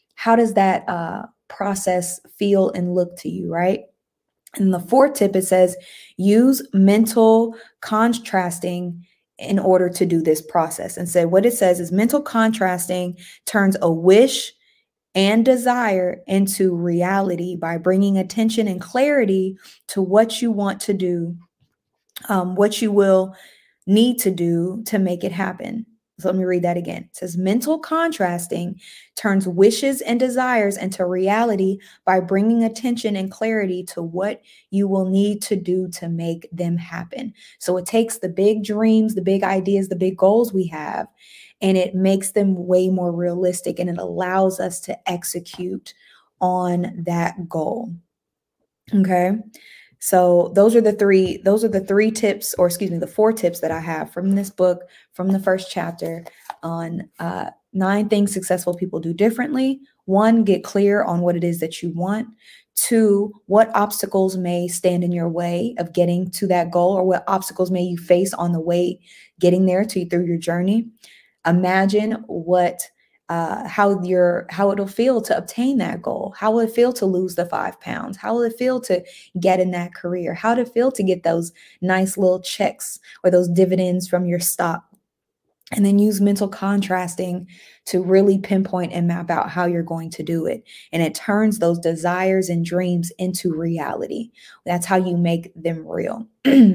process feel and look to you, right? And the fourth tip, it says, use mental contrasting in order to do this process. And so what it says is, mental contrasting turns a wish and desire into reality by bringing attention and clarity to what you want to do, what you will need to do to make it happen. So let me read that again. It says, mental contrasting turns wishes and desires into reality by bringing attention and clarity to what you will need to do to make them happen. So it takes the big dreams, the big ideas, the big goals we have, and it makes them way more realistic, and it allows us to execute on that goal. Okay. So those are the three tips, or excuse me, the 4 tips that I have from this book, from the first chapter, on 9 things successful people do differently. 1, get clear on what it is that you want. 2, what obstacles may stand in your way of getting to that goal, or what obstacles may you face on the way getting there through your journey. Imagine how it'll feel to obtain that goal. How will it feel to lose the 5 pounds? How will it feel to get in that career? How to feel to get those nice little checks or those dividends from your stock? And then use mental contrasting to really pinpoint and map out how you're going to do it. And it turns those desires and dreams into reality. That's how you make them real.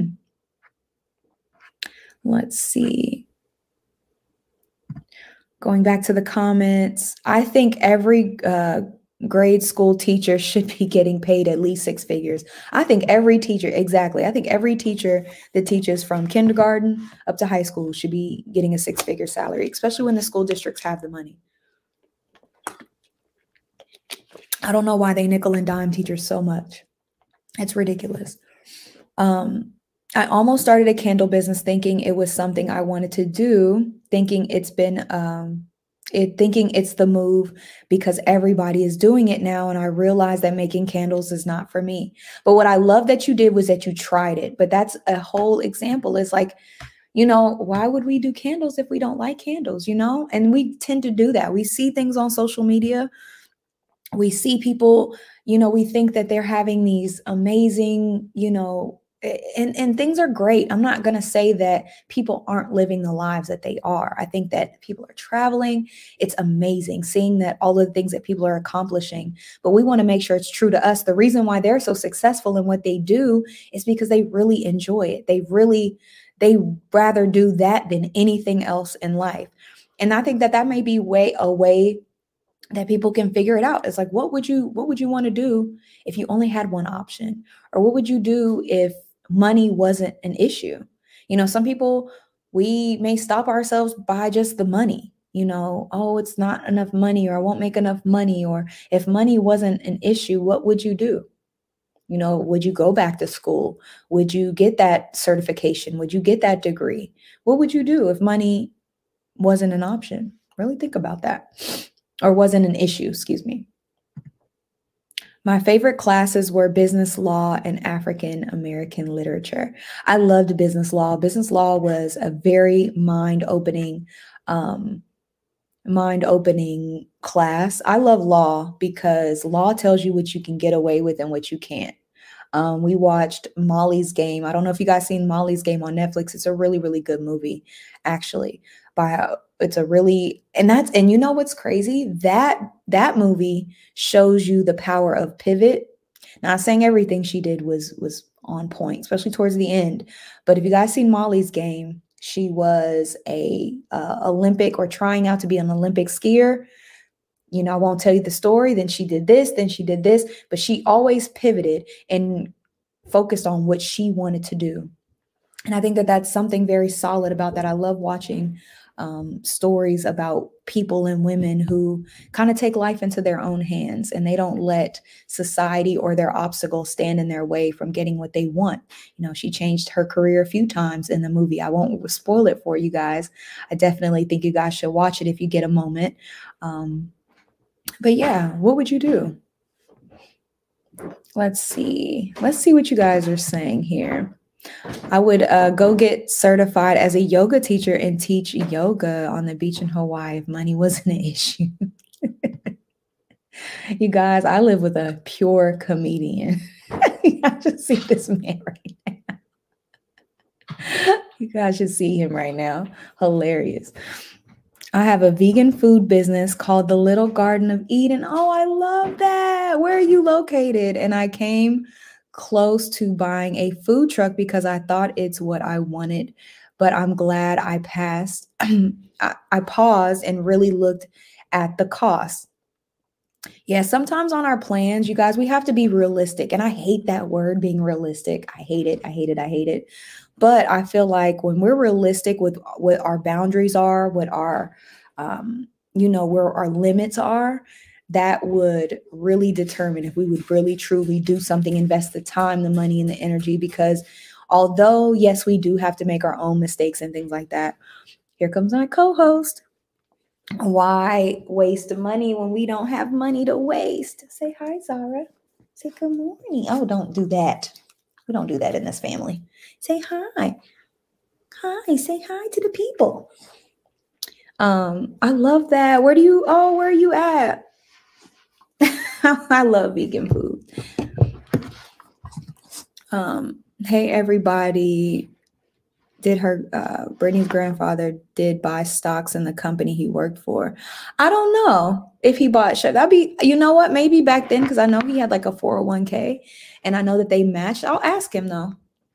Let's see. Going back to the comments, I think every grade school teacher should be getting paid at least 6 figures. I think every teacher, exactly. I think every teacher that teaches from kindergarten up to high school should be getting a 6-figure salary, especially when the school districts have the money. I don't know why they nickel and dime teachers so much. It's ridiculous. I almost started a candle business thinking it was something I wanted to do, thinking it's been thinking it's the move because everybody is doing it now. And I realized that making candles is not for me. But what I love that you did was that you tried it. But that's a whole example. It's like, why would we do candles if we don't like candles, And we tend to do that. We see things on social media. We see people, we think that they're having these amazing, and things are great. I'm not going to say that people aren't living the lives that they are. I think that people are traveling. It's amazing seeing that all of the things that people are accomplishing, but we want to make sure it's true to us. The reason why they're so successful in what they do is because they really enjoy it. They rather do that than anything else in life. And I think that that may be a way that people can figure it out. It's like, what would you want to do if you only had one option? Or what would you do if money wasn't an issue? Some people, we may stop ourselves by just the money, oh, it's not enough money, or I won't make enough money. Or if money wasn't an issue, what would you do? Would you go back to school? Would you get that certification? Would you get that degree? What would you do if money wasn't an option? Really think about that. Or wasn't an issue, excuse me. My favorite classes were business law and African American literature. I loved business law. Business law was a very mind-opening class. I love law because law tells you what you can get away with and what you can't. We watched Molly's Game. I don't know if you guys seen Molly's Game on Netflix. It's a really, really good movie, actually. And you know what's crazy? That movie shows you the power of pivot. Not saying everything she did was on point, especially towards the end. But if you guys seen Molly's Game, she was a Olympic, or trying out to be an Olympic skier. I won't tell you the story. Then she did this, but she always pivoted and focused on what she wanted to do. And I think that that's something very solid about that. I love watching stories about people and women who kind of take life into their own hands, and they don't let society or their obstacles stand in their way from getting what they want. She changed her career a few times in the movie. I won't spoil it for you guys. I definitely think you guys should watch it if you get a moment. But yeah, what would you do? Let's see what you guys are saying here. I would go get certified as a yoga teacher and teach yoga on the beach in Hawaii if money wasn't an issue. You guys, I live with a pure comedian. I just see this man right now. You guys should see him right now. Hilarious. I have a vegan food business called The Little Garden of Eden. Oh, I love that. Where are you located? And I came close to buying a food truck because I thought it's what I wanted, but I'm glad I passed. I paused and really looked at the cost. Yeah, sometimes on our plans, you guys, we have to be realistic. And I hate that word, being realistic. I hate it. But I feel like when we're realistic with what our boundaries are, what our, where our limits are, that would really determine if we would really truly do something, invest the time, the money, and the energy. Because although, yes, we do have to make our own mistakes and things like that. Here comes my co-host. Why waste money when we don't have money to waste? Say hi, Zara. Say good morning. Oh, don't do that. We don't do that in this family. Say hi. Hi, say hi to the people. I love that. Where are you at? I love vegan food. Hey, everybody. Brittany's grandfather did buy stocks in the company he worked for. I don't know if he bought shares. That'd be, you know what, maybe back then, because I know he had like a 401k and I know that they matched. I'll ask him though.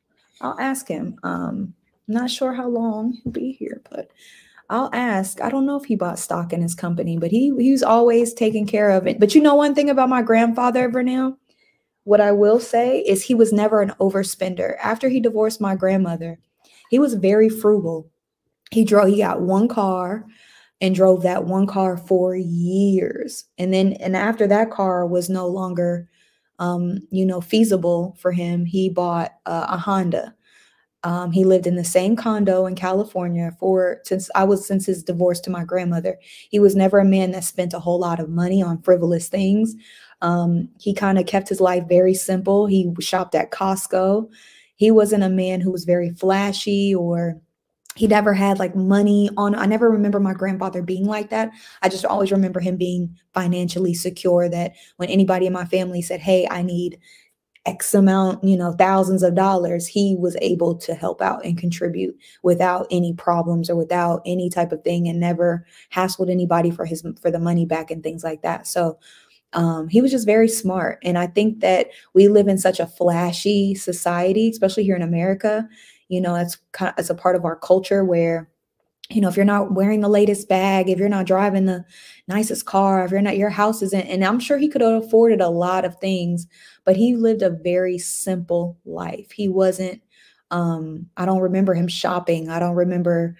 I'm not sure how long he'll be here, but I'll ask. I don't know if he bought stock in his company, but he was always taking care of it. But you know one thing about my grandfather, Vernell, what I will say is he was never an overspender. After he divorced my grandmother, he was very frugal. He got one car and drove that one car for years. And after that car was no longer, feasible for him, he bought a Honda. He lived in the same condo in California since his divorce to my grandmother. He was never a man that spent a whole lot of money on frivolous things. He kind of kept his life very simple. He shopped at Costco. He wasn't a man who was very flashy, or he never had like money on. I never remember my grandfather being like that. I just always remember him being financially secure, that when anybody in my family said, hey, I need X amount, thousands of dollars, he was able to help out and contribute without any problems or without any type of thing, and never hassled anybody for the money back and things like that. So he was just very smart. And I think that we live in such a flashy society, especially here in America. It's a part of our culture where, if you're not wearing the latest bag, if you're not driving the nicest car, if your house isn't, and I'm sure he could have afforded a lot of things, but he lived a very simple life. He wasn't, I don't remember him shopping. I don't remember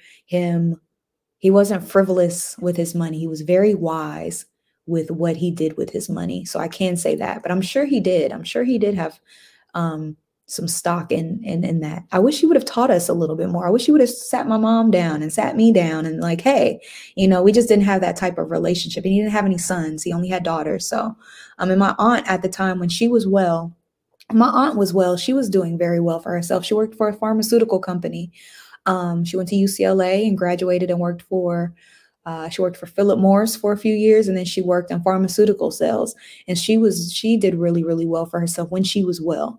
he wasn't frivolous with his money. He was very wise with what he did with his money. So I can say that, but I'm sure he did. I'm sure he did have, some stock in that. I wish he would have taught us a little bit more. I wish he would have sat my mom down and sat me down and like, hey, we just didn't have that type of relationship. And he didn't have any sons. He only had daughters. So, and my aunt at the time when she was well, my aunt was well, she was doing very well for herself. She worked for a pharmaceutical company. She went to UCLA and graduated and she worked for Philip Morris for a few years, and then she worked in pharmaceutical sales. And she did really, really well for herself when she was well.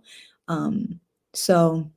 So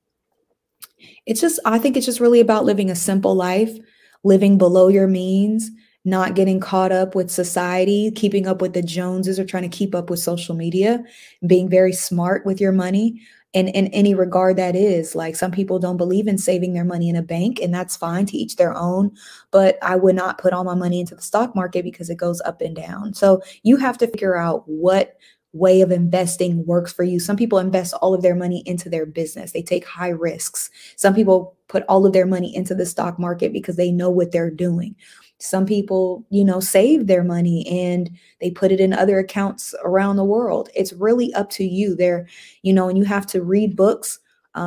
I think it's just really about living a simple life, living below your means, not getting caught up with society, keeping up with the Joneses, or trying to keep up with social media, being very smart with your money. And in any regard that is, like, some people don't believe in saving their money in a bank, and that's fine, to each their own. But I would not put all my money into the stock market because it goes up and down. So you have to figure out what way of investing works for you. Some people invest all of their money into their business. They take high risks. Some people put all of their money into the stock market because they know what they're doing. Some people, save their money and they put it in other accounts around the world. It's really up to you there, and you have to read books,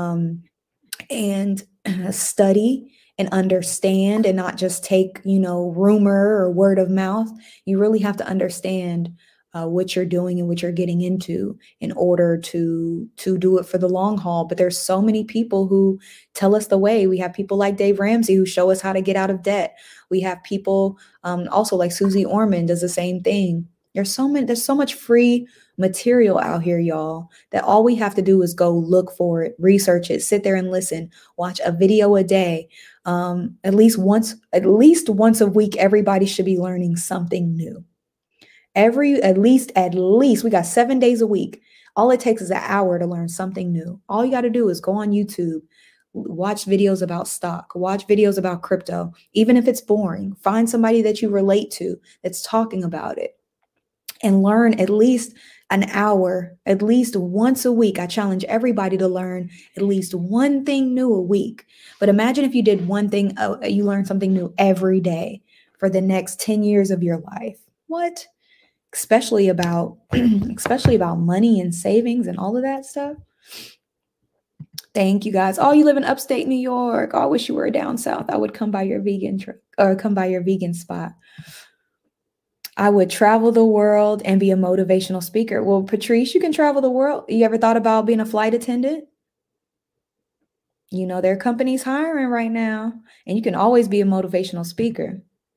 and study and understand, and not just take, rumor or word of mouth. You really have to understand what you're doing and what you're getting into in order to do it for the long haul. But there's so many people who tell us the way. We have people like Dave Ramsey who show us how to get out of debt. We have people also like Susie Orman does the same thing. There's so much free material out here, y'all, that all we have to do is go look for it, research it, sit there and listen, watch a video a day. At least once a week, everybody should be learning something new. At least we got 7 days a week. All it takes is an hour to learn something new. All you got to do is go on YouTube, watch videos about stock, watch videos about crypto. Even if it's boring, find somebody that you relate to that's talking about it, and learn at least an hour, at least once a week. I challenge everybody to learn at least one thing new a week. But imagine if you did one thing, you learned something new every day for the next 10 years of your life. What? Especially about money and savings and all of that stuff. Thank you, guys. Oh, you live in upstate New York. Oh, I wish you were down south. I would come by your vegan spot. I would travel the world and be a motivational speaker. Well, Patrice, you can travel the world. You ever thought about being a flight attendant? There are companies hiring right now, and you can always be a motivational speaker.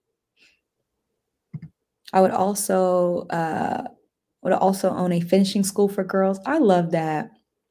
I would also own a finishing school for girls. I love that.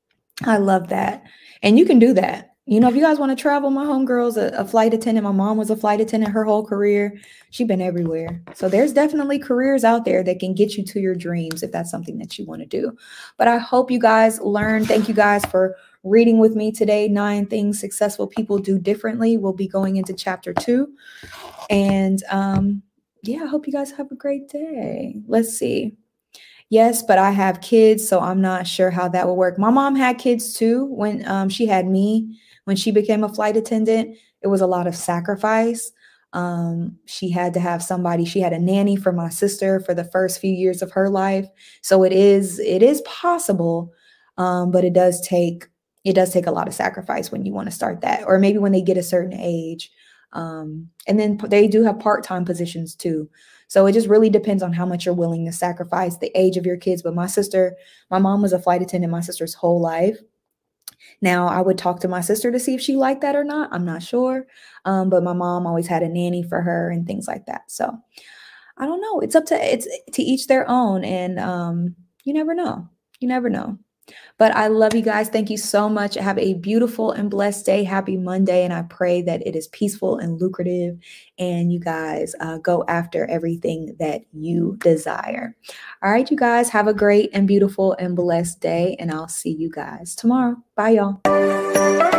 And you can do that. If you guys want to travel, my homegirl's a flight attendant. My mom was a flight attendant her whole career. She's been everywhere. So there's definitely careers out there that can get you to your dreams if that's something that you want to do. But I hope you guys learned. Thank you guys for reading with me today. 9 things successful people do differently. We'll be going into chapter 2. And yeah, I hope you guys have a great day. Let's see. Yes, but I have kids, so I'm not sure how that will work. My mom had kids too when she had me. When she became a flight attendant, it was a lot of sacrifice. She had to have somebody. She had a nanny for my sister for the first few years of her life. So it is possible, but it does take it does take a lot of sacrifice when you want to start that, or maybe when they get a certain age. And then they do have part-time positions too. So it just really depends on how much you're willing to sacrifice, the age of your kids. But my mom was a flight attendant my sister's whole life. Now, I would talk to my sister to see if she liked that or not. I'm not sure. But my mom always had a nanny for her and things like that. So I don't know. It's to each their own. And you never know. You never know. But I love you guys. Thank you so much. Have a beautiful and blessed day. Happy Monday. And I pray that it is peaceful and lucrative and you guys go after everything that you desire. All right, you guys, have a great and beautiful and blessed day. And I'll see you guys tomorrow. Bye, y'all.